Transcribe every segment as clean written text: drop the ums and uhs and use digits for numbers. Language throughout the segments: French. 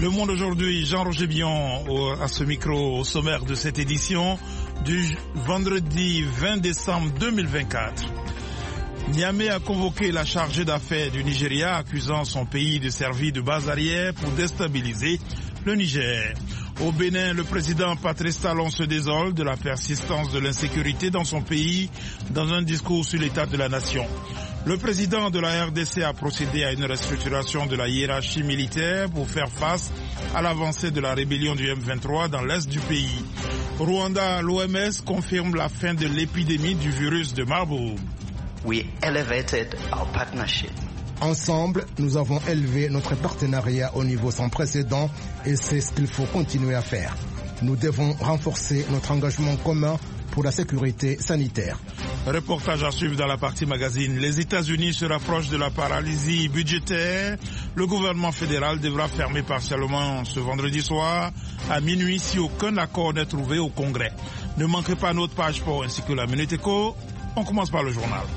Le Monde aujourd'hui, Jean-Roger Billon à ce micro, au sommaire de cette édition du vendredi 20 décembre 2024. Niamey a convoqué la chargée d'affaires du Nigeria, accusant son pays de servir de base arrière pour déstabiliser le Niger. Au Bénin, le président Patrice Talon se désole de la persistance de l'insécurité dans son pays dans un discours sur l'état de la nation. Le président de la RDC a procédé à une restructuration de la hiérarchie militaire pour faire face à l'avancée de la rébellion du M23 dans l'est du pays. Au Rwanda, l'OMS confirme la fin de l'épidémie du virus de Marburg. We elevated our partnership. Ensemble, nous avons élevé notre partenariat au niveau sans précédent et c'est ce qu'il faut continuer à faire. Nous devons renforcer notre engagement commun pour la sécurité sanitaire. Reportage à suivre dans la partie magazine. Les États-Unis se rapprochent de la paralysie budgétaire. Le gouvernement fédéral devra fermer partiellement ce vendredi soir à minuit si aucun accord n'est trouvé au Congrès. Ne manquez pas notre page sport ainsi que la Minute Éco. On commence par le journal.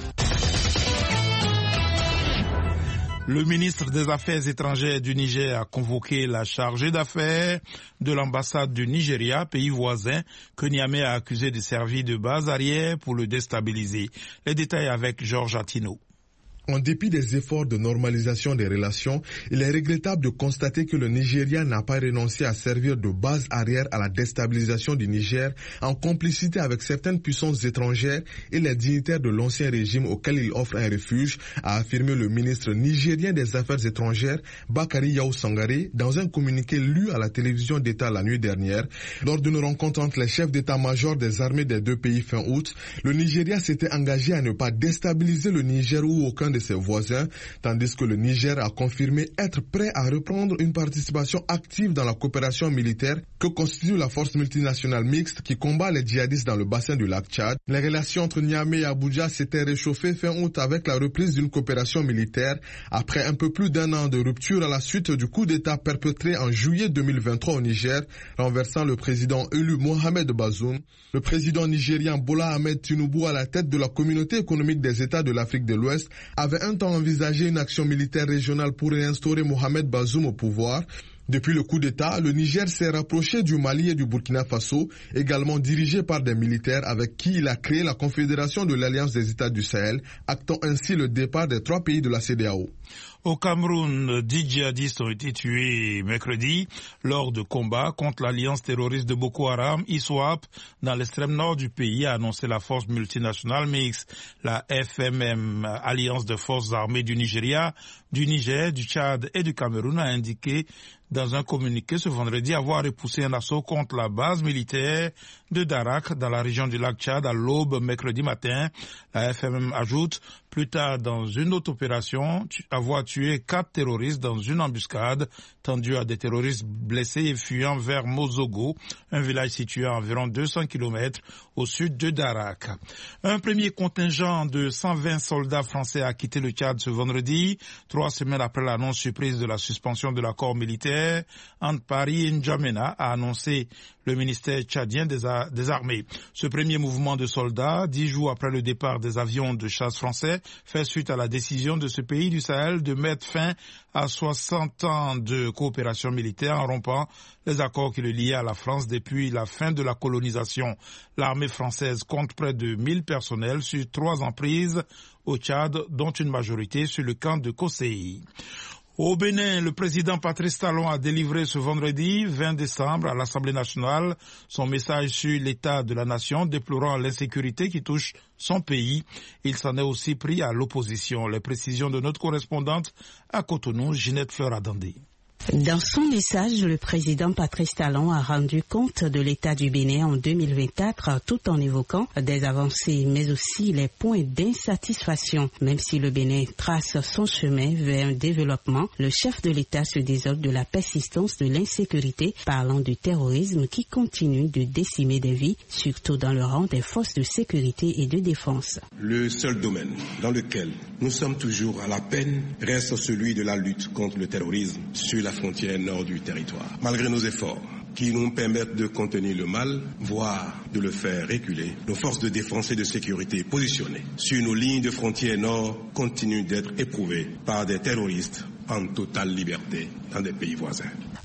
Le ministre des Affaires étrangères du Niger a convoqué la chargée d'affaires de l'ambassade du Nigeria, pays voisin, que Niamey a accusé de servir de base arrière pour le déstabiliser. Les détails avec Georges Attino. En dépit des efforts de normalisation des relations, il est regrettable de constater que le Nigeria n'a pas renoncé à servir de base arrière à la déstabilisation du Niger en complicité avec certaines puissances étrangères et les dignitaires de l'ancien régime auxquels il offre un refuge, a affirmé le ministre nigérien des Affaires étrangères, Bakari Yao Sangare, dans un communiqué lu à la télévision d'État la nuit dernière. Lors d'une rencontre entre les chefs d'état-major des armées des deux pays fin août, le Nigeria s'était engagé à ne pas déstabiliser le Niger ou aucun de ses voisins, tandis que le Niger a confirmé être prêt à reprendre une participation active dans la coopération militaire que constitue la force multinationale mixte qui combat les djihadistes dans le bassin du lac Tchad. Les relations entre Niamey et Abuja s'étaient réchauffées fin août avec la reprise d'une coopération militaire après un peu plus d'un an de rupture à la suite du coup d'État perpétré en juillet 2023 au Niger, renversant le président élu Mohamed Bazoum. Le président nigérien Bola Ahmed Tinubu, à la tête de la communauté économique des États de l'Afrique de l'Ouest, avait un temps envisagé une action militaire régionale pour réinstaurer Mohamed Bazoum au pouvoir. Depuis le coup d'État, le Niger s'est rapproché du Mali et du Burkina Faso, également dirigé par des militaires avec qui il a créé la Confédération de l'Alliance des États du Sahel, actant ainsi le départ des 3 pays de la CEDEAO. Au Cameroun, 10 djihadistes ont été tués mercredi lors de combats contre l'alliance terroriste de Boko Haram, ISWAP, dans l'extrême nord du pays, a annoncé la force multinationale mixte, la FMM, Alliance de forces armées du Nigeria, du Niger, du Tchad et du Cameroun, a indiqué dans un communiqué ce vendredi avoir repoussé un assaut contre la base militaire de Darak dans la région du lac Tchad à l'aube mercredi matin. La FMM ajoute plus tard dans une autre opération avoir tué 4 terroristes dans une embuscade tendue à des terroristes blessés et fuyant vers Mozogo, un village situé à environ 200 km au sud de Darak. Un premier contingent de 120 soldats français a quitté le Tchad ce vendredi, 3 semaines après l'annonce surprise de la suspension de l'accord militaire entre Paris et N'Djamena, a annoncé le ministère tchadien des armées. Ce premier mouvement de soldats, 10 jours après le départ des avions de chasse français, fait suite à la décision de ce pays du Sahel de mettre fin à 60 ans de coopération militaire en rompant les accords qui le liaient à la France depuis la fin de la colonisation. L'armée française compte près de 1000 personnels sur 3 emprises au Tchad, dont une majorité sur le camp de Kosseï. Au Bénin, le président Patrice Talon a délivré ce vendredi 20 décembre à l'Assemblée nationale son message sur l'état de la nation, déplorant l'insécurité qui touche son pays. Il s'en est aussi pris à l'opposition. Les précisions de notre correspondante à Cotonou, Ginette Fleur-Adandé. Dans son message, le président Patrice Talon a rendu compte de l'état du Bénin en 2024 tout en évoquant des avancées mais aussi les points d'insatisfaction. Même si le Bénin trace son chemin vers un développement, le chef de l'État se désole de la persistance de l'insécurité, parlant du terrorisme qui continue de décimer des vies, surtout dans le rang des forces de sécurité et de défense. Le seul domaine dans lequel nous sommes toujours à la peine reste celui de la lutte contre le terrorisme sur la frontière nord du territoire. Malgré nos efforts qui nous permettent de contenir le mal, voire de le faire reculer, nos forces de défense et de sécurité positionnées sur nos lignes de frontière nord continuent d'être éprouvées par des terroristes en totale liberté dans des pays voisins.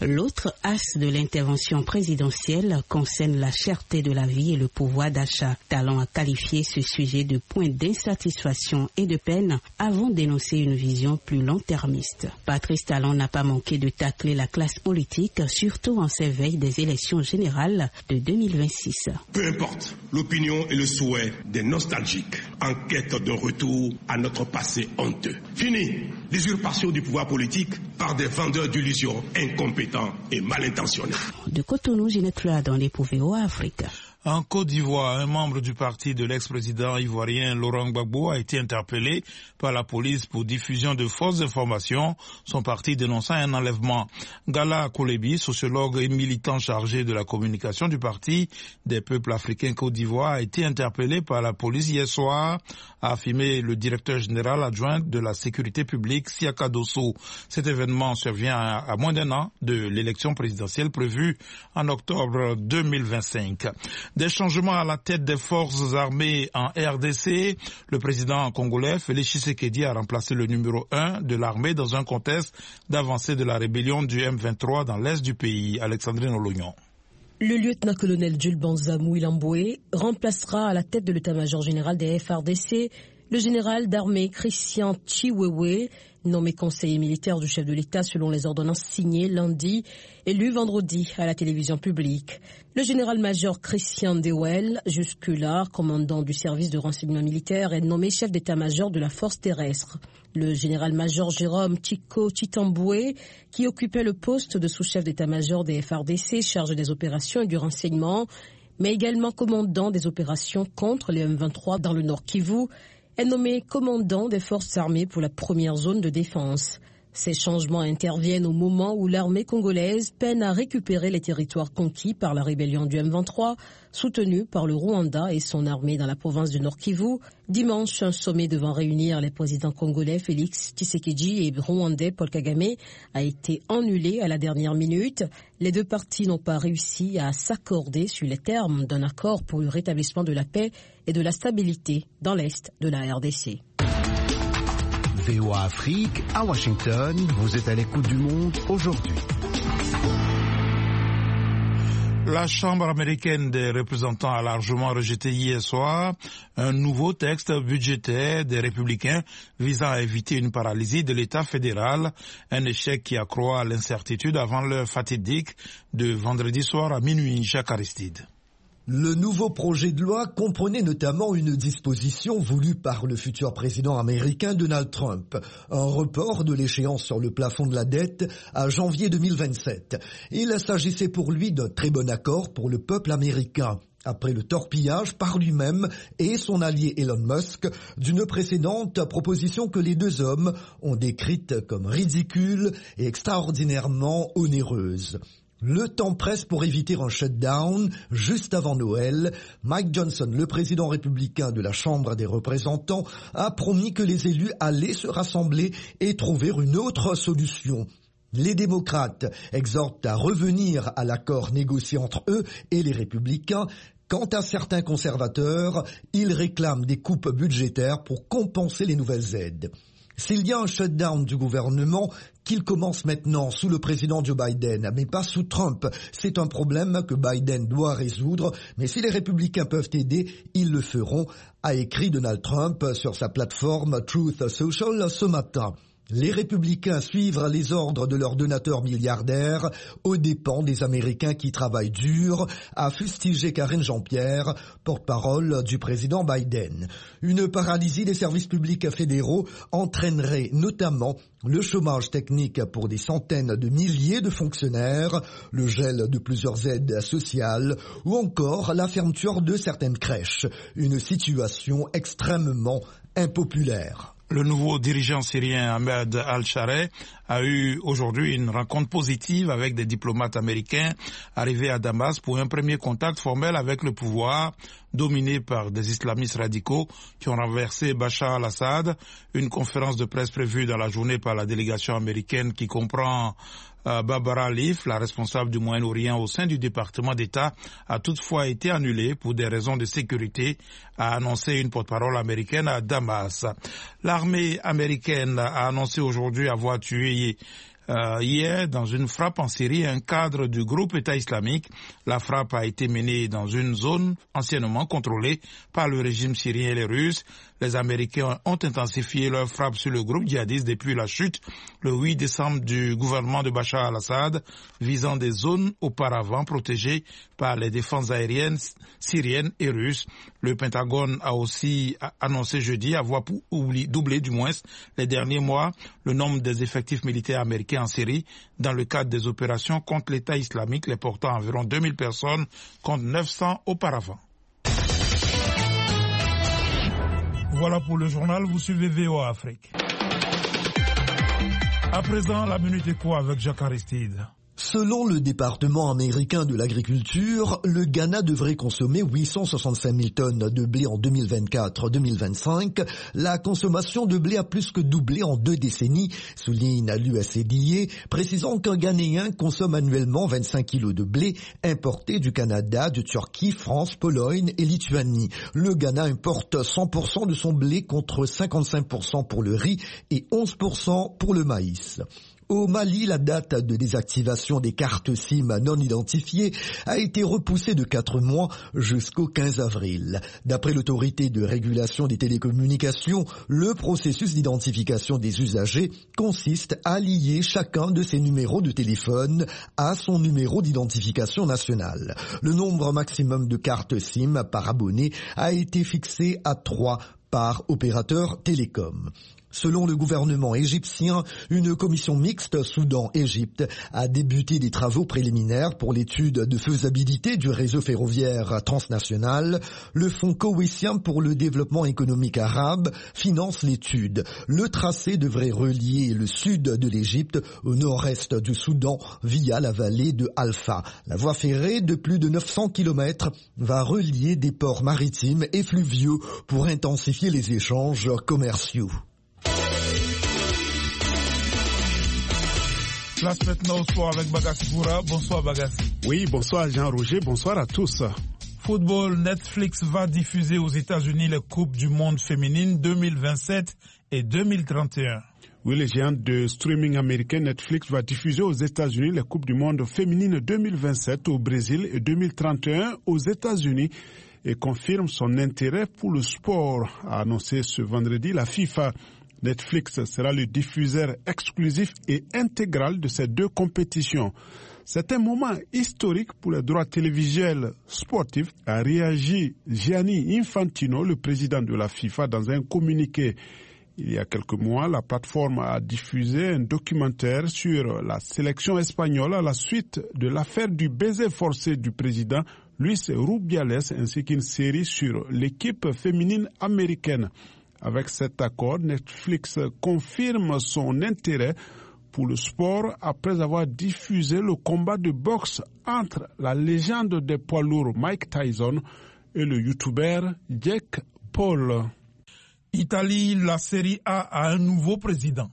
L'autre axe de l'intervention présidentielle concerne la cherté de la vie et le pouvoir d'achat. Talon a qualifié ce sujet de point d'insatisfaction et de peine avant d'énoncer une vision plus long-termiste. Patrice Talon n'a pas manqué de tacler la classe politique, surtout en ces veilles des élections générales de 2026. Peu importe l'opinion et le souhait des nostalgiques en quête d'un retour à notre passé honteux. Fini l'usurpation du pouvoir politique par des vendeurs d'illusions incompétents et mal intentionnés. De Cotonou, Ginette Fleur dans les Pouvéo Afrique. En Côte d'Ivoire, un membre du parti de l'ex-président ivoirien Laurent Gbagbo a été interpellé par la police pour diffusion de fausses informations, son parti dénonçant un enlèvement. Gala Kolebi, sociologue et militant chargé de la communication du parti des peuples africains Côte d'Ivoire, a été interpellé par la police hier soir, a affirmé le directeur général adjoint de la sécurité publique, Siaka Dosso. Cet événement survient à moins d'un an de l'élection présidentielle prévue en octobre 2025. Des changements à la tête des forces armées en RDC. Le président congolais, Félix Tshisekedi, a remplacé le numéro 1 de l'armée dans un contexte d'avancée de la rébellion du M23 dans l'est du pays. Alexandrine Olognon. Le lieutenant-colonel Jules Banzamou Ilamboué remplacera à la tête de l'état-major général des FARDC le général d'armée Christian Chiwewe, nommé conseiller militaire du chef de l'État selon les ordonnances signées lundi, élu vendredi à la télévision publique. Le général-major Christian Dewel, jusque-là commandant du service de renseignement militaire, est nommé chef d'état-major de la force terrestre. Le général-major Jérôme Tchiko Chitamboué, qui occupait le poste de sous-chef d'état-major des FARDC, chargé des opérations et du renseignement, mais également commandant des opérations contre les M23 dans le Nord Kivu, est nommé commandant des forces armées pour la première zone de défense. Ces changements interviennent au moment où l'armée congolaise peine à récupérer les territoires conquis par la rébellion du M23, soutenue par le Rwanda et son armée dans la province du Nord Kivu. Dimanche, un sommet devant réunir les présidents congolais Félix Tshisekedi et rwandais Paul Kagame a été annulé à la dernière minute. Les deux parties n'ont pas réussi à s'accorder sur les termes d'un accord pour le rétablissement de la paix et de la stabilité dans l'est de la RDC. VOA Afrique, à Washington, vous êtes à l'écoute du monde aujourd'hui. La Chambre américaine des représentants a largement rejeté hier soir un nouveau texte budgétaire des républicains visant à éviter une paralysie de l'État fédéral, un échec qui accroît l'incertitude avant l'heure fatidique de vendredi soir à minuit. Jacques Aristide. Le nouveau projet de loi comprenait notamment une disposition voulue par le futur président américain Donald Trump, un report de l'échéance sur le plafond de la dette à janvier 2027. Il s'agissait pour lui d'un très bon accord pour le peuple américain, après le torpillage par lui-même et son allié Elon Musk d'une précédente proposition que les deux hommes ont décrite comme ridicule et extraordinairement onéreuse. Le temps presse pour éviter un shutdown juste avant Noël. Mike Johnson, le président républicain de la Chambre des représentants, a promis que les élus allaient se rassembler et trouver une autre solution. Les démocrates exhortent à revenir à l'accord négocié entre eux et les républicains. Quant à certains conservateurs, ils réclament des coupes budgétaires pour compenser les nouvelles aides. S'il y a un shutdown du gouvernement, qu'il commence maintenant sous le président Joe Biden, mais pas sous Trump, c'est un problème que Biden doit résoudre, mais si les républicains peuvent aider, ils le feront, a écrit Donald Trump sur sa plateforme Truth Social ce matin. Les républicains suivent les ordres de leurs donateurs milliardaires aux dépens des Américains qui travaillent dur, a fustigé Karine Jean-Pierre, porte-parole du président Biden. Une paralysie des services publics fédéraux entraînerait notamment le chômage technique pour des centaines de milliers de fonctionnaires, le gel de plusieurs aides sociales ou encore la fermeture de certaines crèches. Une situation extrêmement impopulaire. Le nouveau dirigeant syrien Ahmed al-Shareh a eu aujourd'hui une rencontre positive avec des diplomates américains arrivés à Damas pour un premier contact formel avec le pouvoir dominé par des islamistes radicaux qui ont renversé Bachar al-Assad. Une conférence de presse prévue dans la journée par la délégation américaine qui comprend Barbara Leaf, la responsable du Moyen-Orient au sein du département d'État, a toutefois été annulée pour des raisons de sécurité, a annoncé une porte-parole américaine à Damas. L'armée américaine a annoncé aujourd'hui avoir tué hier dans une frappe en Syrie, un cadre du groupe État islamique. La frappe a été menée dans une zone anciennement contrôlée par le régime syrien et les Russes. Les Américains ont intensifié leur frappe sur le groupe djihadiste depuis la chute le 8 décembre du gouvernement de Bachar al-Assad, visant des zones auparavant protégées par les défenses aériennes syriennes et russes. Le Pentagone a aussi annoncé jeudi avoir doublé du moins les derniers mois le nombre des effectifs militaires américains en Syrie dans le cadre des opérations contre l'État islamique, les portant à environ 2000 personnes contre 900 auparavant. Voilà pour le journal, vous suivez VOA Afrique. À présent, la Minute Éco avec Jacques Aristide. Selon le département américain de l'agriculture, le Ghana devrait consommer 865 000 tonnes de blé en 2024-2025. La consommation de blé a plus que doublé en 2 décennies, souligne l'USAID, précisant qu'un Ghanéen consomme annuellement 25 kilos de blé importé du Canada, de Turquie, France, Pologne et Lituanie. Le Ghana importe 100% de son blé contre 55% pour le riz et 11% pour le maïs. Au Mali, la date de désactivation des cartes SIM non identifiées a été repoussée de 4 mois jusqu'au 15 avril. D'après l'autorité de régulation des télécommunications, le processus d'identification des usagers consiste à lier chacun de ces numéros de téléphone à son numéro d'identification nationale. Le nombre maximum de cartes SIM par abonné a été fixé à 3 par opérateur télécom. Selon le gouvernement égyptien, une commission mixte Soudan-Égypte a débuté des travaux préliminaires pour l'étude de faisabilité du réseau ferroviaire transnational. Le Fonds koweïtien pour le développement économique arabe finance l'étude. Le tracé devrait relier le sud de l'Égypte au nord-est du Soudan via la vallée de Alpha. La voie ferrée de plus de 900 km va relier des ports maritimes et fluviaux pour intensifier les échanges commerciaux. Place maintenant au sport avec Bagassi Boura. Bonsoir Bagassi. Oui, bonsoir Jean-Roger, bonsoir à tous. Football, Netflix va diffuser aux États-Unis les Coupes du Monde féminines 2027 et 2031. Oui, le géant de streaming américain Netflix va diffuser aux États-Unis les Coupes du Monde féminines 2027 au Brésil et 2031 aux États-Unis et confirme son intérêt pour le sport, a annoncé ce vendredi la FIFA. Netflix sera le diffuseur exclusif et intégral de ces 2 compétitions. C'est un moment historique pour les droits télévisuels sportifs, a réagi Gianni Infantino, le président de la FIFA, dans un communiqué. Il y a quelques mois, la plateforme a diffusé un documentaire sur la sélection espagnole à la suite de l'affaire du baiser forcé du président Luis Rubiales, ainsi qu'une série sur l'équipe féminine américaine. Avec cet accord, Netflix confirme son intérêt pour le sport après avoir diffusé le combat de boxe entre la légende des poids lourds Mike Tyson et le youtubeur Jake Paul. Italie, la Serie A a un nouveau président.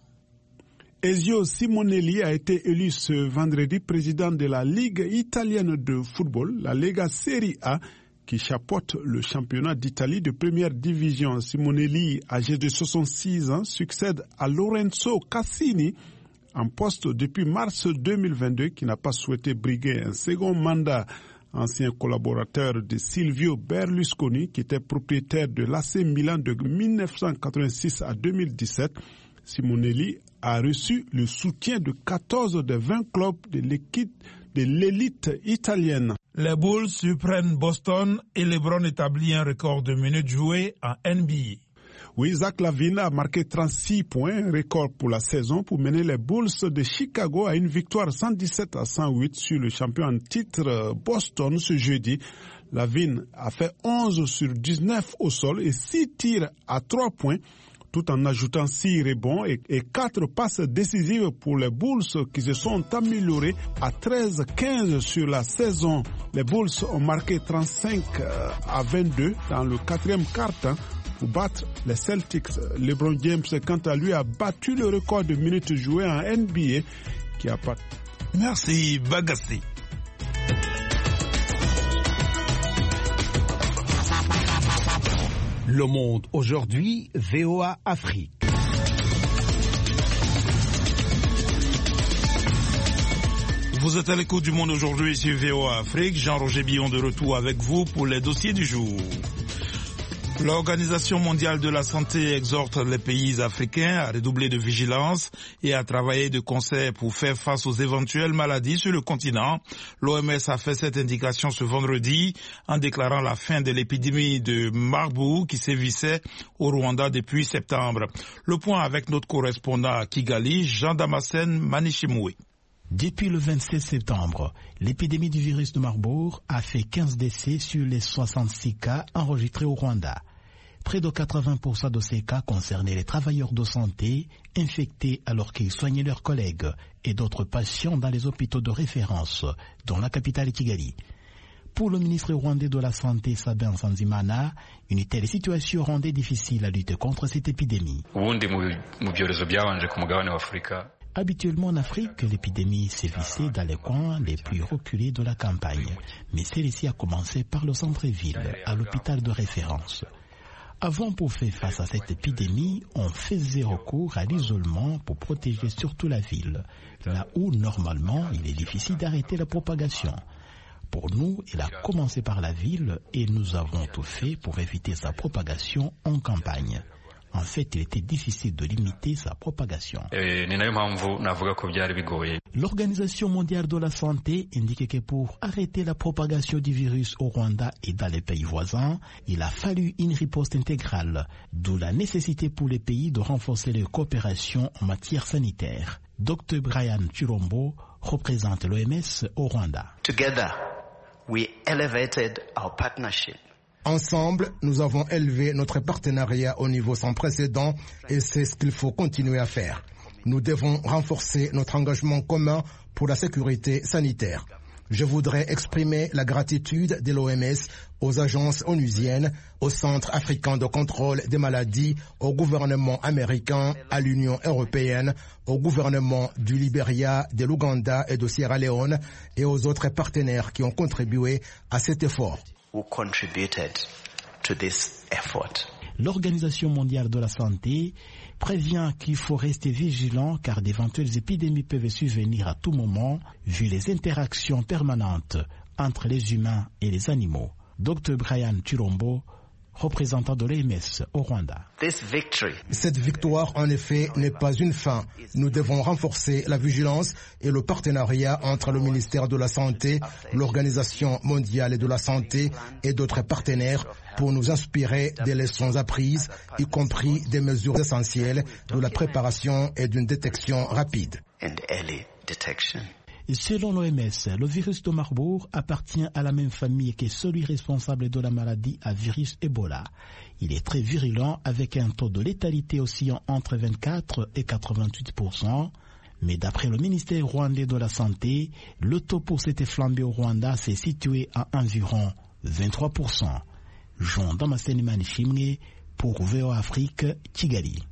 Ezio Simonelli a été élu ce vendredi président de la Ligue italienne de football, la Lega Serie A, qui chapeaute le championnat d'Italie de première division. Simonelli, âgé de 66 ans, succède à Lorenzo Cassini, en poste depuis mars 2022, qui n'a pas souhaité briguer un second mandat. Ancien collaborateur de Silvio Berlusconi, qui était propriétaire de l'AC Milan de 1986 à 2017, Simonelli a reçu le soutien de 14 des 20 clubs de l'élite italienne. Les Bulls surprennent Boston et LeBron établit un record de minutes jouées en NBA. Oui, Zach LaVine a marqué 36 points, un record pour la saison, pour mener les Bulls de Chicago à une victoire 117-108 sur le champion en titre Boston ce jeudi. LaVine a fait 11 sur 19 au sol et 6 tirs à 3 points, tout en ajoutant 6 rebonds et 4 passes décisives pour les Bulls qui se sont améliorés à 13-15 sur la saison. Les Bulls ont marqué 35-22 dans le 4e quart-temps pour battre les Celtics. LeBron James, quant à lui, a battu le record de minutes jouées en NBA qui a pas... Merci, Bagassi. Le Monde aujourd'hui, VOA Afrique. Vous êtes à l'écoute du monde aujourd'hui sur VOA Afrique. Jean-Roger Billon de retour avec vous pour les dossiers du jour. L'Organisation mondiale de la santé exhorte les pays africains à redoubler de vigilance et à travailler de concert pour faire face aux éventuelles maladies sur le continent. L'OMS a fait cette indication ce vendredi en déclarant la fin de l'épidémie de Marburg qui sévissait au Rwanda depuis septembre. Le point avec notre correspondant à Kigali, Jean-Damascène Manichimoué. Depuis le 27 septembre, l'épidémie du virus de Marburg a fait 15 décès sur les 66 cas enregistrés au Rwanda. Près de 80% de ces cas concernaient les travailleurs de santé infectés alors qu'ils soignaient leurs collègues et d'autres patients dans les hôpitaux de référence, dont la capitale Kigali. Pour le ministre rwandais de la Santé, Sabin Nsanzimana, une telle situation rendait difficile la lutte contre cette épidémie. Habituellement en Afrique, l'épidémie sévissait dans les coins les plus reculés de la campagne, mais celle-ci a commencé par le centre-ville, à l'hôpital de référence. Avant, pour faire face à cette épidémie, on faisait recours à l'isolement pour protéger surtout la ville, là où normalement il est difficile d'arrêter la propagation. Pour nous, il a commencé par la ville et nous avons tout fait pour éviter sa propagation en campagne. En fait, il était difficile de limiter sa propagation. L'Organisation mondiale de la santé indique que pour arrêter la propagation du virus au Rwanda et dans les pays voisins, il a fallu une riposte intégrale, d'où la nécessité pour les pays de renforcer leur coopération en matière sanitaire. Dr Brian Chirombo représente l'OMS au Rwanda. Together, we elevated our partnership. Ensemble, nous avons élevé notre partenariat au niveau sans précédent et c'est ce qu'il faut continuer à faire. Nous devons renforcer notre engagement commun pour la sécurité sanitaire. Je voudrais exprimer la gratitude de l'OMS aux agences onusiennes, au Centre africain de contrôle des maladies, au gouvernement américain, à l'Union européenne, au gouvernement du Libéria, de l'Ouganda et de Sierra Leone et aux autres partenaires qui ont contribué à cet effort. Who contributed to this effort. L'Organisation mondiale de la santé prévient qu'il faut rester vigilant car d'éventuelles épidémies peuvent survenir à tout moment vu les interactions permanentes entre les humains et les animaux. Dr Brian Chirombo, représentant de l'OMS au Rwanda. Cette victoire, en effet, n'est pas une fin. Nous devons renforcer la vigilance et le partenariat entre le ministère de la Santé, l'Organisation mondiale de la santé et d'autres partenaires pour nous inspirer des leçons apprises, y compris des mesures essentielles de la préparation et d'une détection rapide. Selon l'OMS, le virus de Marburg appartient à la même famille que celui responsable de la maladie à virus Ebola. Il est très virulent avec un taux de létalité oscillant entre 24 et 88%. Mais d'après le ministère rwandais de la Santé, le taux pour cette flambée au Rwanda s'est situé à environ 23%. Jean Damascène Manichimoué pour VOA Afrique, Kigali.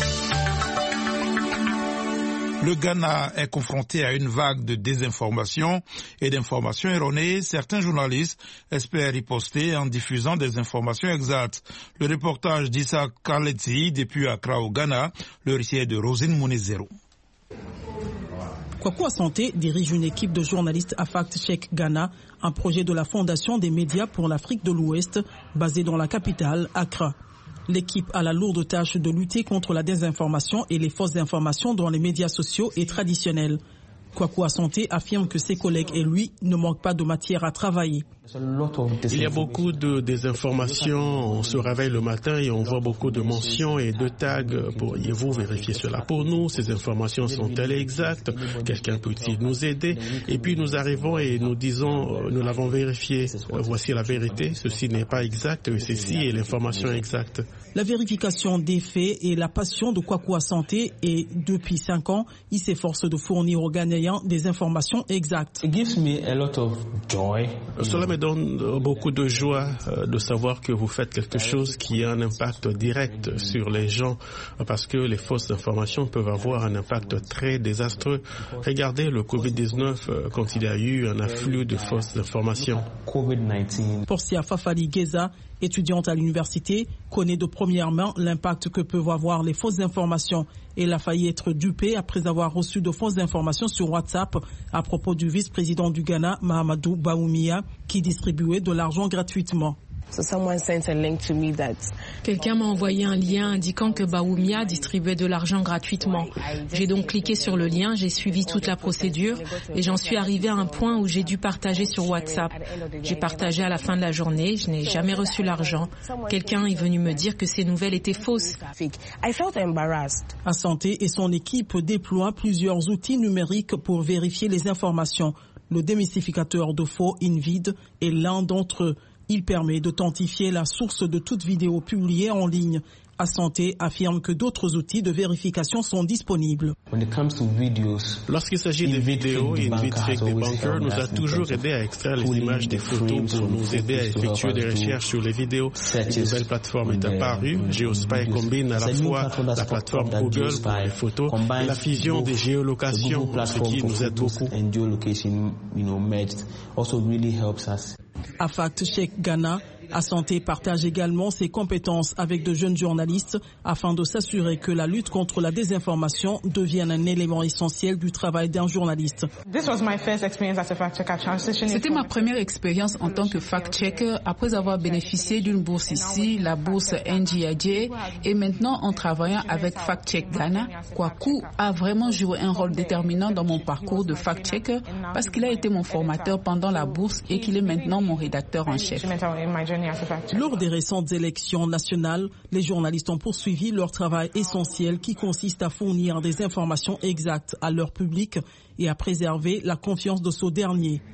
Le Ghana est confronté à une vague de désinformation et d'informations erronées. Certains journalistes espèrent riposter en diffusant des informations exactes. Le reportage d'Issa Kaleti depuis Accra au Ghana, le récit est de Rosine Mounezero. Kwaku Asante dirige une équipe de journalistes à Fact Check Ghana, un projet de la Fondation des médias pour l'Afrique de l'Ouest, basée dans la capitale, Accra. L'équipe a la lourde tâche de lutter contre la désinformation et les fausses informations dans les médias sociaux et traditionnels. Kwaku Asante affirme que ses collègues et lui ne manquent pas de matière à travailler. Il y a beaucoup de désinformations. On se réveille le matin et on voit beaucoup de mentions et de tags. Pourriez-vous vérifier cela pour nous? Ces informations sont-elles exactes? Quelqu'un peut-il nous aider? Et puis nous arrivons et nous disons, nous l'avons vérifié. Voici la vérité. Ceci n'est pas exact. Ceci est l'information exacte. La vérification des faits et la passion de Kwaku Asante et depuis 5 ans, il s'efforce de fournir aux Ghanéens des informations exactes. Cela me donne beaucoup de joie de savoir que vous faites quelque chose qui a un impact direct sur les gens parce que les fausses informations peuvent avoir un impact très désastreux. Regardez le Covid-19 quand il y a eu un afflux de fausses informations. Portia Fafali Geza, étudiante à l'université, connaît de première main l'impact que peuvent avoir les fausses informations. Elle a failli être dupée après avoir reçu de fausses informations sur WhatsApp à propos du vice-président du Ghana, Mahamadou Bawumia, qui distribuait de l'argent gratuitement. Quelqu'un m'a envoyé un lien indiquant que Bawumia distribuait de l'argent gratuitement. J'ai donc cliqué sur le lien, j'ai suivi toute la procédure et j'en suis arrivé à un point où j'ai dû partager sur WhatsApp. J'ai partagé à la fin de la journée, je n'ai jamais reçu l'argent. Quelqu'un est venu me dire que ces nouvelles étaient fausses. Assanté et son équipe déploient plusieurs outils numériques pour vérifier les informations. Le démystificateur de faux InVid est l'un d'entre eux. Il permet d'authentifier la source de toute vidéo publiée en ligne. Assanté affirme que d'autres outils de vérification sont disponibles. Lorsqu'il s'agit des vidéos, InVid Fake Debunker nous a toujours aidé à extraire les images des photos pour nous aider à effectuer des recherches sur les vidéos. Une nouvelle plateforme est apparue. GeoSpy combine à la fois la plateforme Google pour les photos et la fusion des géolocations, ce qui nous aide beaucoup. À Fact Check Ghana, Assanté partage également ses compétences avec de jeunes journalistes afin de s'assurer que la lutte contre la désinformation devienne un élément essentiel du travail d'un journaliste. C'était ma première expérience en tant que fact-checker après avoir bénéficié d'une bourse ici, la bourse NGIJ, et maintenant en travaillant avec Fact Check Ghana, Kwaku a vraiment joué un rôle déterminant dans mon parcours de fact-checker parce qu'il a été mon formateur pendant la bourse et qu'il est maintenant mon rédacteur en chef. Lors des récentes élections nationales, les journalistes ont poursuivi leur travail essentiel qui consiste à fournir des informations exactes à leur public et à préserver la confiance de ce dernier.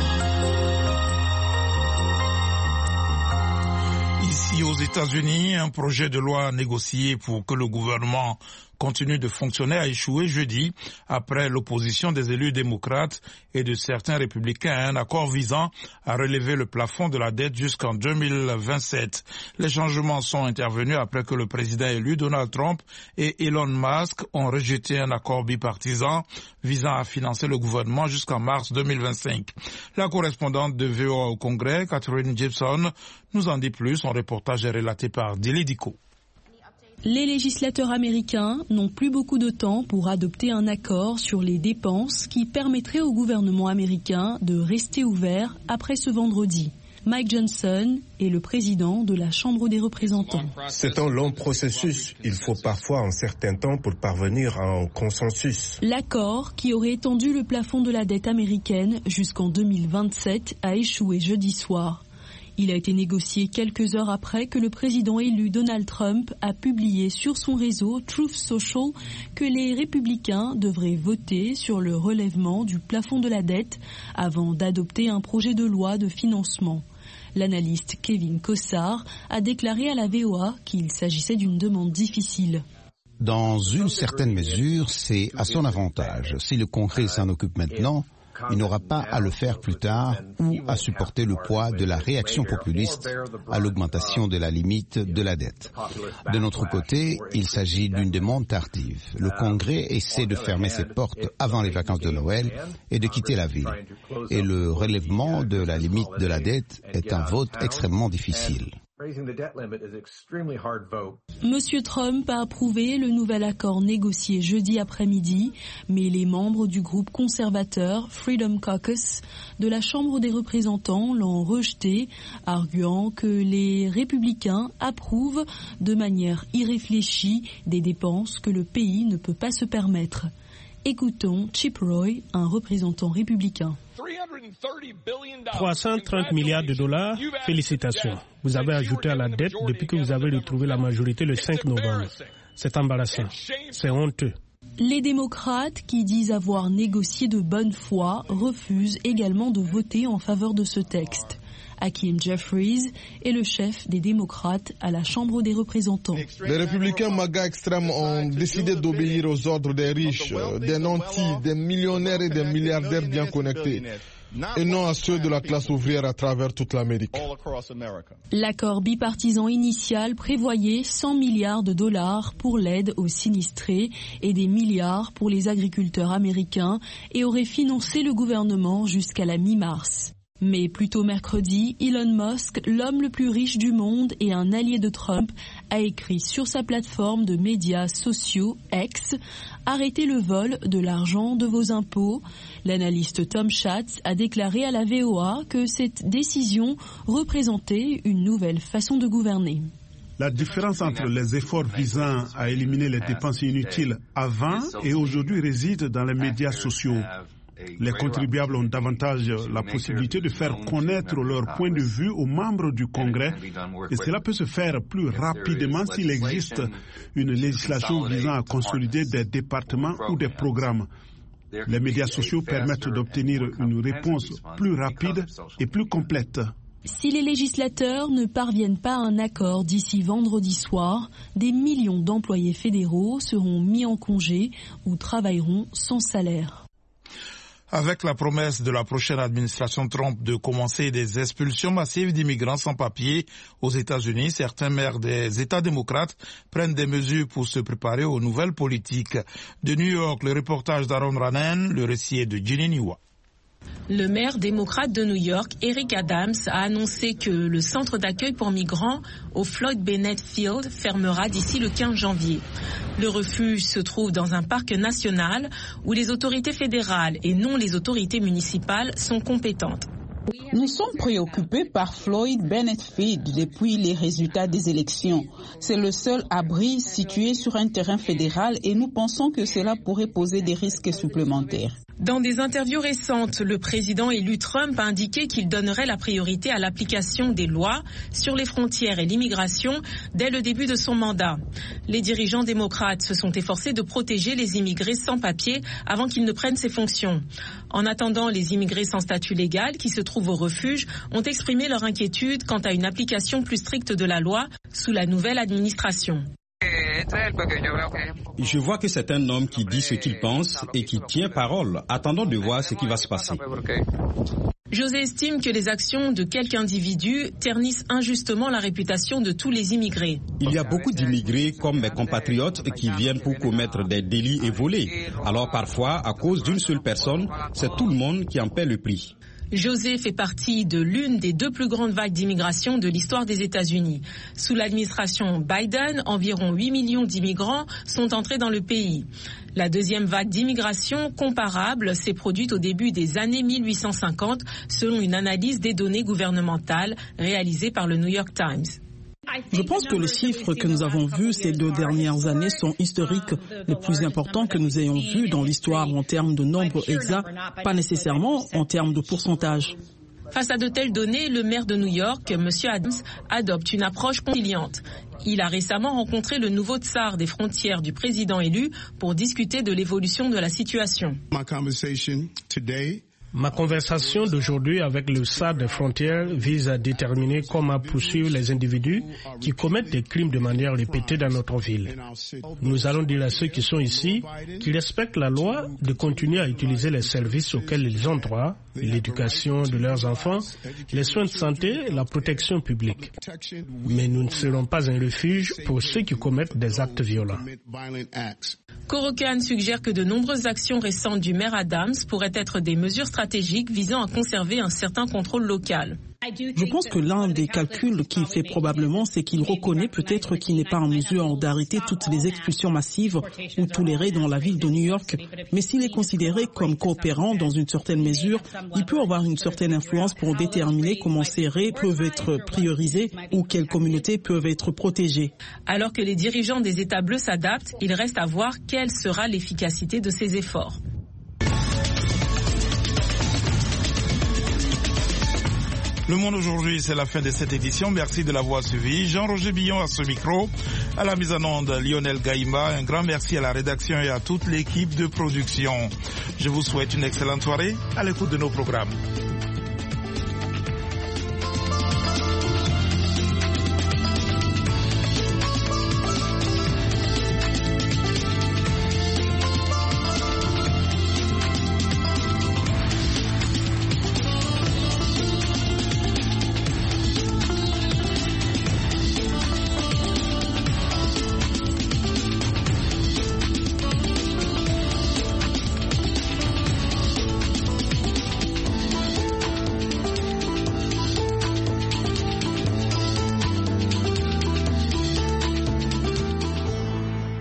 Ici aux États-Unis, un projet de loi négocié pour que le gouvernement continue de fonctionner a échoué jeudi après l'opposition des élus démocrates et de certains républicains à un accord visant à relever le plafond de la dette jusqu'en 2027. Les changements sont intervenus après que le président élu Donald Trump et Elon Musk ont rejeté un accord bipartisan visant à financer le gouvernement jusqu'en mars 2025. La correspondante de VOA au Congrès, Catherine Gibson, nous en dit plus. Son reportage est relaté par Dili Diko. Les législateurs américains n'ont plus beaucoup de temps pour adopter un accord sur les dépenses qui permettrait au gouvernement américain de rester ouvert après ce vendredi. Mike Johnson est le président de la Chambre des représentants. C'est un long processus. Il faut parfois un certain temps pour parvenir à un consensus. L'accord, qui aurait étendu le plafond de la dette américaine jusqu'en 2027, a échoué jeudi soir. Il a été négocié quelques heures après que le président élu Donald Trump a publié sur son réseau Truth Social que les républicains devraient voter sur le relèvement du plafond de la dette avant d'adopter un projet de loi de financement. L'analyste Kevin Kossar a déclaré à la VOA qu'il s'agissait d'une demande difficile. Dans une certaine mesure, c'est à son avantage. Si le Congrès s'en occupe maintenant, il n'aura pas à le faire plus tard ou à supporter le poids de la réaction populiste à l'augmentation de la limite de la dette. De notre côté, il s'agit d'une demande tardive. Le Congrès essaie de fermer ses portes avant les vacances de Noël et de quitter la ville. Et le relèvement de la limite de la dette est un vote extrêmement difficile. Monsieur Trump a approuvé le nouvel accord négocié jeudi après-midi, mais les membres du groupe conservateur Freedom Caucus de la Chambre des représentants l'ont rejeté, arguant que les républicains approuvent de manière irréfléchie des dépenses que le pays ne peut pas se permettre. Écoutons Chip Roy, un représentant républicain. 330 milliards de dollars, félicitations. Vous avez ajouté à la dette depuis que vous avez retrouvé la majorité le 5 novembre. C'est embarrassant. C'est honteux. Les démocrates, qui disent avoir négocié de bonne foi, refusent également de voter en faveur de ce texte. Hakeem Jeffries est le chef des démocrates à la Chambre des représentants. Les républicains MAGA extrêmes ont décidé d'obéir aux ordres des riches, des nantis, des millionnaires et des milliardaires bien connectés, et non à ceux de la classe ouvrière à travers toute l'Amérique. L'accord bipartisan initial prévoyait 100 milliards de dollars pour l'aide aux sinistrés et des milliards pour les agriculteurs américains et aurait financé le gouvernement jusqu'à la mi-mars. Mais plus tôt mercredi, Elon Musk, l'homme le plus riche du monde et un allié de Trump, a écrit sur sa plateforme de médias sociaux X « Arrêtez le vol de l'argent de vos impôts ». L'analyste Tom Schatz a déclaré à la VOA que cette décision représentait une nouvelle façon de gouverner. La différence entre les efforts visant à éliminer les dépenses inutiles avant et aujourd'hui réside dans les médias sociaux. Les contribuables ont davantage la possibilité de faire connaître leur point de vue aux membres du Congrès et cela peut se faire plus rapidement s'il existe une législation visant à consolider des départements ou des programmes. Les médias sociaux permettent d'obtenir une réponse plus rapide et plus complète. Si les législateurs ne parviennent pas à un accord d'ici vendredi soir, des millions d'employés fédéraux seront mis en congé ou travailleront sans salaire. Avec la promesse de la prochaine administration Trump de commencer des expulsions massives d'immigrants sans papier aux États-Unis, certains maires des États démocrates prennent des mesures pour se préparer aux nouvelles politiques. De New York, le reportage d'Aaron Ranen, le récit est de Ginny Niwa. Le maire démocrate de New York, Eric Adams, a annoncé que le centre d'accueil pour migrants au Floyd Bennett Field fermera d'ici le 15 janvier. Le refuge se trouve dans un parc national où les autorités fédérales et non les autorités municipales sont compétentes. Nous sommes préoccupés par Floyd Bennett Field depuis les résultats des élections. C'est le seul abri situé sur un terrain fédéral et nous pensons que cela pourrait poser des risques supplémentaires. Dans des interviews récentes, le président élu Trump a indiqué qu'il donnerait la priorité à l'application des lois sur les frontières et l'immigration dès le début de son mandat. Les dirigeants démocrates se sont efforcés de protéger les immigrés sans papier avant qu'ils ne prennent ces fonctions. En attendant, les immigrés sans statut légal qui se trouvent au refuge ont exprimé leur inquiétude quant à une application plus stricte de la loi sous la nouvelle administration. Je vois que c'est un homme qui dit ce qu'il pense et qui tient parole. Attendons de voir ce qui va se passer. José estime que les actions de quelques individus ternissent injustement la réputation de tous les immigrés. Il y a beaucoup d'immigrés comme mes compatriotes qui viennent pour commettre des délits et voler. Alors parfois, à cause d'une seule personne, c'est tout le monde qui en paie le prix. José fait partie de l'une des 2 plus grandes vagues d'immigration de l'histoire des États-Unis. Sous l'administration Biden, environ 8 millions d'immigrants sont entrés dans le pays. La deuxième vague d'immigration comparable s'est produite au début des années 1850, selon une analyse des données gouvernementales réalisée par le New York Times. Je pense que les chiffres que nous avons vus ces 2 dernières années sont historiques, les plus importants que nous ayons vus dans l'histoire en termes de nombre exact, pas nécessairement en termes de pourcentage. Face à de telles données, le maire de New York, M. Adams, adopte une approche conciliante. Il a récemment rencontré le nouveau tsar des frontières du président élu pour discuter de l'évolution de la situation. Ma conversation d'aujourd'hui avec le SAR des frontières vise à déterminer comment poursuivre les individus qui commettent des crimes de manière répétée dans notre ville. Nous allons dire à ceux qui sont ici qu'ils respectent la loi de continuer à utiliser les services auxquels ils ont droit, l'éducation de leurs enfants, les soins de santé, la protection publique. Mais nous ne serons pas un refuge pour ceux qui commettent des actes violents. Corocan suggère que de nombreuses actions récentes du maire Adams pourraient être des mesures stratégiques visant à conserver un certain contrôle local. Je pense que l'un des calculs qu'il fait probablement, c'est qu'il reconnaît peut-être qu'il n'est pas en mesure d'arrêter toutes les expulsions massives ou tolérées dans la ville de New York. Mais s'il est considéré comme coopérant dans une certaine mesure, il peut avoir une certaine influence pour déterminer comment ces raids peuvent être priorisés ou quelles communautés peuvent être protégées. Alors que les dirigeants des États bleus s'adaptent, il reste à voir quelle sera l'efficacité de ces efforts. Le Monde aujourd'hui, c'est la fin de cette édition. Merci de l'avoir suivi. Jean-Roger Billon à ce micro, à la mise en onde Lionel Gaïma. Un grand merci à la rédaction et à toute l'équipe de production. Je vous souhaite une excellente soirée à l'écoute de nos programmes.